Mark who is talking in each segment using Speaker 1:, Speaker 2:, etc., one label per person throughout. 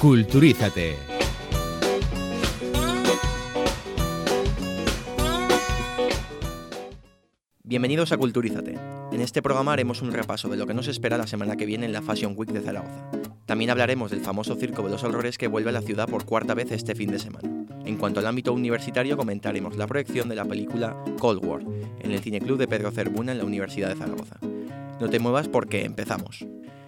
Speaker 1: Culturízate.
Speaker 2: Bienvenidos a Culturízate. En este programa haremos un repaso de lo que nos espera la semana que viene en la Fashion Week de Zaragoza. También hablaremos del famoso Circo de los Horrores que vuelve a la ciudad por cuarta vez este fin de semana. En cuanto al ámbito universitario, comentaremos la proyección de la película Cold War en el Cineclub de Pedro Cervuna en la Universidad de Zaragoza. No te muevas porque empezamos.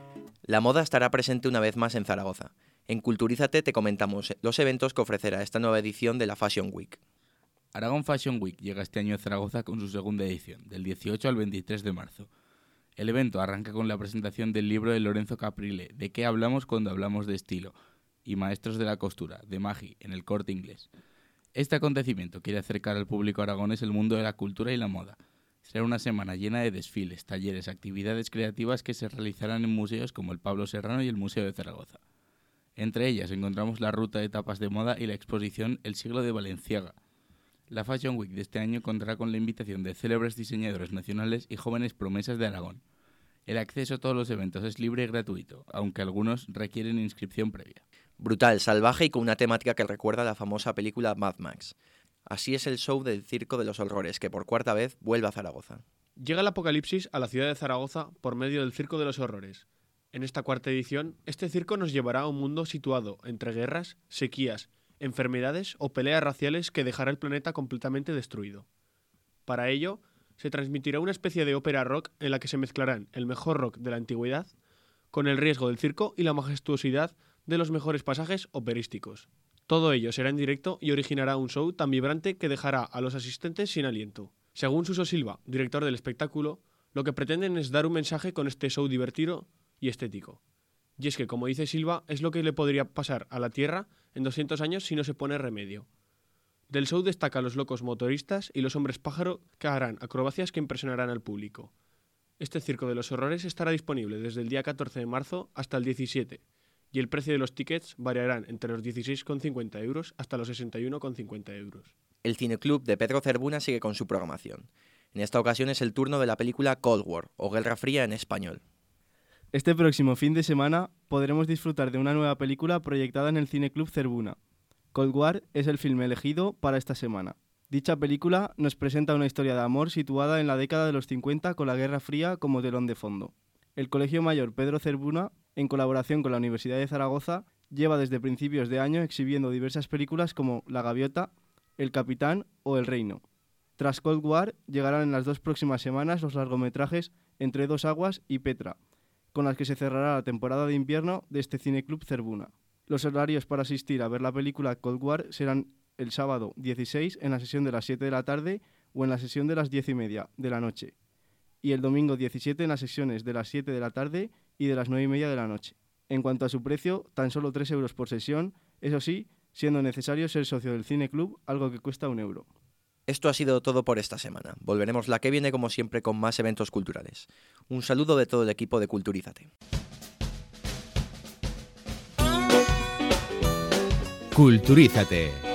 Speaker 2: La moda estará presente una vez más en Zaragoza. En Culturízate te comentamos los eventos que ofrecerá esta nueva edición de la Fashion Week.
Speaker 3: Aragón Fashion Week llega este año a Zaragoza con su segunda edición, del 18 al 23 de marzo. El evento arranca con la presentación del libro de Lorenzo Caprile, ¿De qué hablamos cuando hablamos de estilo?, y Maestros de la costura, de Magi, en el Corte Inglés. Este acontecimiento quiere acercar al público aragonés el mundo de la cultura y la moda. Será una semana llena de desfiles, talleres, actividades creativas que se realizarán en museos como el Pablo Serrano y el Museo de Zaragoza. Entre ellas encontramos la ruta de tapas de moda y la exposición El siglo de Balenciaga. La Fashion Week de este año contará con la invitación de célebres diseñadores nacionales y jóvenes promesas de Aragón. El acceso a todos los eventos es libre y gratuito, aunque algunos requieren inscripción previa.
Speaker 2: Brutal, salvaje y con una temática que recuerda a la famosa película Mad Max. Así es el show del Circo de los Horrores, que por cuarta vez vuelve a Zaragoza.
Speaker 4: Llega el apocalipsis a la ciudad de Zaragoza por medio del Circo de los Horrores. En esta cuarta edición, este circo nos llevará a un mundo situado entre guerras, sequías, enfermedades o peleas raciales que dejará el planeta completamente destruido. Para ello, se transmitirá una especie de ópera rock en la que se mezclarán el mejor rock de la antigüedad con el riesgo del circo y la majestuosidad de los mejores pasajes operísticos. Todo ello será en directo y originará un show tan vibrante que dejará a los asistentes sin aliento. Según Suso Silva, director del espectáculo, lo que pretenden es dar un mensaje con este show divertido y estético. Y es que, como dice Silva, es lo que le podría pasar a la Tierra en 200 años si no se pone remedio. Del show destaca los locos motoristas y los hombres pájaro que harán acrobacias que impresionarán al público. Este Circo de los Horrores estará disponible desde el día 14 de marzo hasta el 17, y el precio de los tickets variarán entre los 16,50 euros hasta los 61,50 euros.
Speaker 2: El Cineclub de Pedro Cervuna sigue con su programación. En esta ocasión es el turno de la película Cold War, o Guerra Fría en español.
Speaker 5: Este próximo fin de semana podremos disfrutar de una nueva película proyectada en el Cineclub Cervuna. Cold War es el filme elegido para esta semana. Dicha película nos presenta una historia de amor situada en la década de los 50 con la Guerra Fría como telón de fondo. El Colegio Mayor Pedro Cervuna, en colaboración con la Universidad de Zaragoza, lleva desde principios de año exhibiendo diversas películas como La Gaviota, El Capitán o El Reino. Tras Cold War llegarán en las 2 próximas semanas los largometrajes Entre dos aguas y Petra, con las que se cerrará la temporada de invierno de este Cineclub Cervuna. Los horarios para asistir a ver la película Cold War serán el sábado 16 en la sesión de las 7 de la tarde o en la sesión de las 10:30 de la noche, y el domingo 17 en las sesiones de las 7 de la tarde y de las 9:30 de la noche. En cuanto a su precio, tan solo 3 euros por sesión, eso sí, siendo necesario ser socio del Cineclub, algo que cuesta 1 euro.
Speaker 2: Esto ha sido todo por esta semana. Volveremos la que viene como siempre con más eventos culturales. Un saludo de todo el equipo de Culturízate.
Speaker 1: Culturízate.